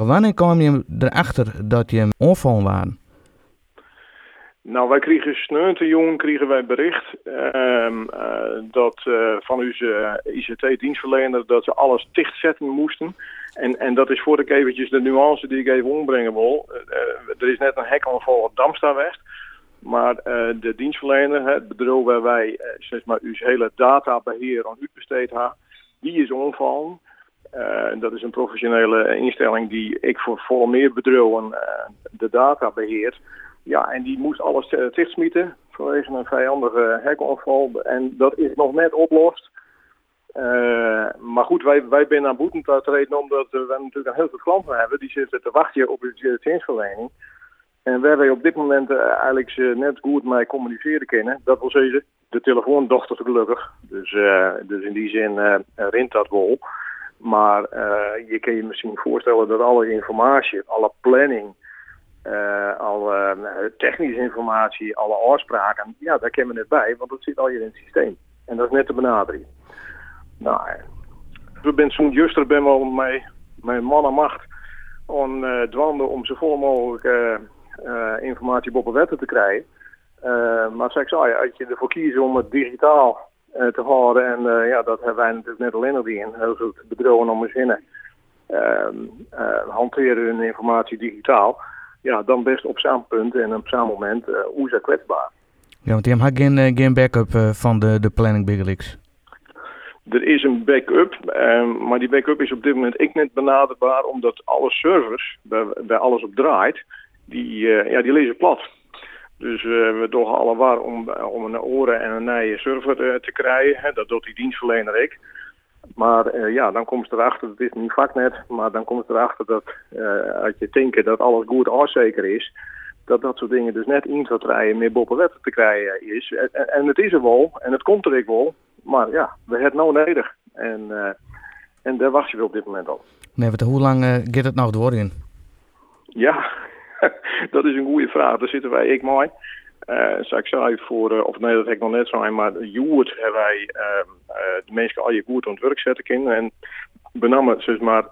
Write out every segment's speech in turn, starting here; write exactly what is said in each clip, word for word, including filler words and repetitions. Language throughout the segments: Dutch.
Wanneer kwam je erachter dat je hem onvallen waren? Nou, wij kregen sneunte jong kregen wij bericht uh, uh, dat uh, van onze uh, I C T-dienstverlener dat ze alles dichtzetten moesten. En, en dat is voor ik eventjes de nuance die ik even ombrengen wil. Uh, er is net een hekaanval op Damstaweg. Maar uh, de dienstverlener, het bedrijf waar wij uh, zeg maar, uw hele databeheer aan uitbesteed hebben, die is onvallen. Uh, dat is een professionele instelling die ik voor volle meer bedrijven uh, de data beheert. Ja, en die moest alles uh, dichtsmieten vanwege een vijandige hackaanval. En dat is nog net opgelost. Uh, maar goed, wij, wij zijn aan boeten te treden omdat uh, we natuurlijk een heel veel klanten hebben. Die zitten te wachten op de dienstverlening. En waar wij op dit moment uh, eigenlijk uh, net goed mee communiceren kunnen. Dat wil zeggen, de telefoondochter gelukkig. Dus, uh, dus in die zin uh, rint dat wel. Maar uh, je kan je misschien voorstellen dat alle informatie, alle planning, uh, alle uh, technische informatie, alle afspraken, ja, daar kennen we net bij, want dat zit al hier in het systeem. En dat is net te benaderen. Nou, we zijn zo'n juster ben wel met mijn man en macht aan uh, dwanden om zo vol mogelijk uh, uh, informatie op de wetten te krijgen. Uh, maar zeg ik zo, ja, als je ervoor kiest om het digitaal Uh, te houden. En uh, ja, dat hebben wij natuurlijk net alleen nog in. Heel veel bedrijven om ons heen uh, uh, hanteren hun informatie digitaal. Ja, dan best op zo'n punt en op zo'n moment uh, hoe is dat kwetsbaar. Ja, want je hebt geen, uh, geen backup uh, van de, de planning Bigelix. Er is een backup, uh, maar die backup is op dit moment ik net benaderbaar, omdat alle servers, waar, waar alles op draait, die, uh, ja, die lezen plat. Dus uh, we doen alle waar om, om een oren en een nieuwe server uh, te krijgen. Hè. Dat doet die dienstverlener ik. Maar uh, ja, dan komt ze erachter, dat is niet vaknet, maar dan komt ze erachter dat uh, als je denkt dat alles goed afzeker is, dat dat soort dingen dus net in zou rijden meer boppenwetten te krijgen is. En, en het is er wel, en het komt er ook wel, maar ja, we hebben het nou nodig. En, uh, en daar wacht je op dit moment op. Nee, want hoe lang uh, gaat het nog door in? Ja, dat is een goede vraag. Daar zitten wij ik mooi. Uh, zou ik zeggen voor, uh, of nee, dat heb ik nog net zijn, maar Joert hebben wij uh, uh, de mensen al je goed aan het werk zetten kunnen. En benamen zeg maar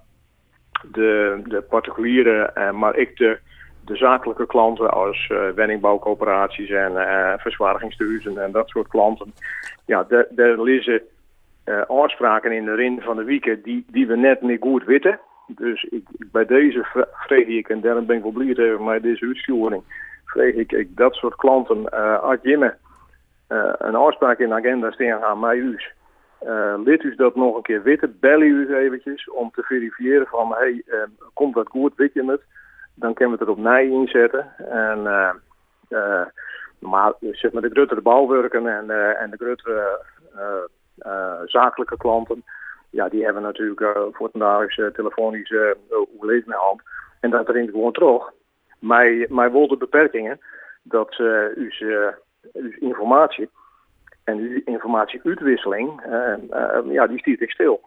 de, de particuliere, uh, maar ik de, de zakelijke klanten als uh, woningbouwcoöperaties en uh, verzwarigingshuizen en dat soort klanten. Ja, daar, daar liggen uh, afspraken in de rin van de weken die, die we net niet goed weten. Dus ik, bij deze vreeg ik, en daarom ben ik wel blij even met deze uitvoering, vreeg ik, ik dat soort klanten, uh, als je me uh, een afspraak in de agenda staan gaan met u, uh, liet u dat nog een keer weten, bel u eventjes om te verifiëren van, hey, uh, komt dat goed, weet je het? Dan kunnen we het er op nij inzetten. En, uh, uh, maar zeg maar de grotere bouwwerken en, uh, en de grotere uh, uh, zakelijke klanten, ja, die hebben natuurlijk uh, voortdurend uh, telefonisch uh, hoe leeft mijn hand. En dat erin gewoon terug. Maar mij wil de beperkingen dat uh, uw, uh, uw informatie en uw informatieuitwisseling, uh, uh, ja, die stiert ik stil.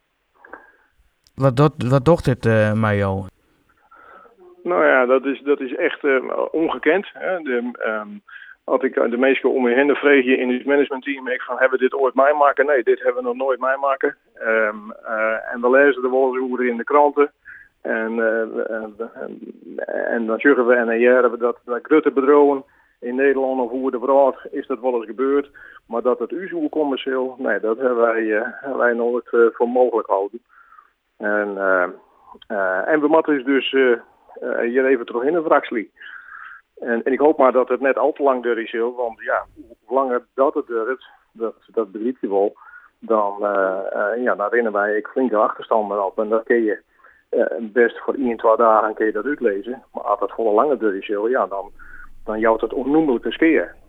Wat, dat, wat docht dit uh, met jou? Nou ja, dat is, dat is echt uh, ongekend. Hè. De, um, Als ik de mensen om me heen vreeg je in het managementteam, ik van, hebben we dit ooit meemaken? Nee, dit hebben we nog nooit meemaken. Um, uh, en we lezen er wel eens over in de kranten. En, uh, en, en dan zeggen we en dan jaren we dat, dat grote bedrijven in Nederland of hoe de wereld is dat wel eens gebeurd. Maar dat het u zo commercieel, nee, dat hebben wij, uh, hebben wij nooit uh, voor mogelijk houden. En, uh, uh, en we moeten dus uh, uh, hier even terug in de wrakslie. En, en ik hoop maar dat het net al te lang duurt is, want ja, hoe langer dat het duurt, dat, dat begrijp je wel, dan, uh, uh, ja, dan rennen wij ik flinke achterstanden op. En dat kun je uh, best voor één, twee dagen kun je dat uitlezen. Maar als het voor een lange duurt is, ja, dan, dan jouwt het onnoemelijk te skeer.